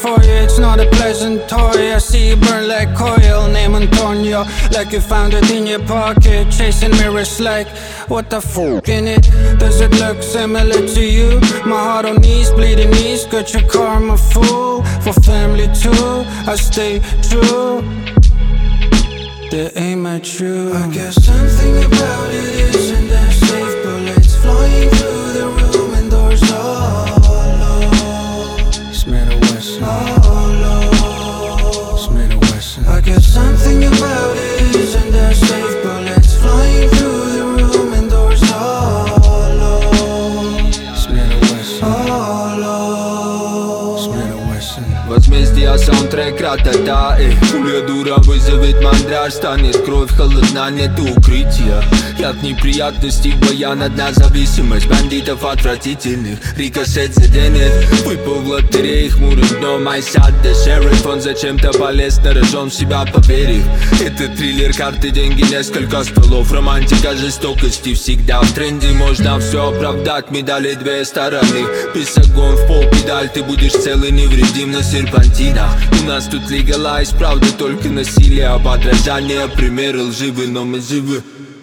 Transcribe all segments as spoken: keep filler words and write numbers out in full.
for you, it's not a pleasant toy. I see you burn like coil, name Antonio. Like you found it in your pocket, chasing mirrors like, what the fuck in it? Does it look similar to you? My heart on knees, bleeding knees, got your karma full. For family too, I stay true. They aim at you. I guess something about it isn't that safe. Bullets flying through the room and doors hollow. Smith and Wesson. Hollow. Smith and Wesson. I guess something about it isn't that safe. Bullets flying through the room and doors hollow. Smith and Wesson. Hollow. Smith and Wesson. Возмездие саундтрек ра-та-та, эй. Пуля дура вызовет мандраж, станет кровь холодна, нет укрытия. Ряд неприятностей, баян, одна зависимость. Бандитов отвратительных, рикошет заденет. Выпал в лотерее, хмурым дном айсад да шериф. Он зачем-то полез на рожон, в себя поверив. Это триллер, карты, деньги, несколько стволов. Романтика жестокости всегда в тренде. Можно все оправдать, медали две стороны. Без огонь в пол педаль, ты будешь цел и невредим на серпантинах. У нас тут легалайз, правда только насилие, а подражание, примеры лживы, но мы живы.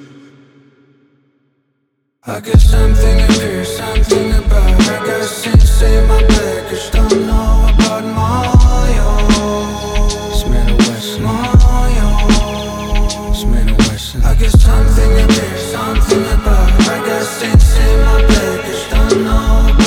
I get something appears, something about I got sense in my back, cause don't know about my own. Smith and Wesson. My own. Smith and Wesson. I get something appears, something about I got sense in my back, cause don't know about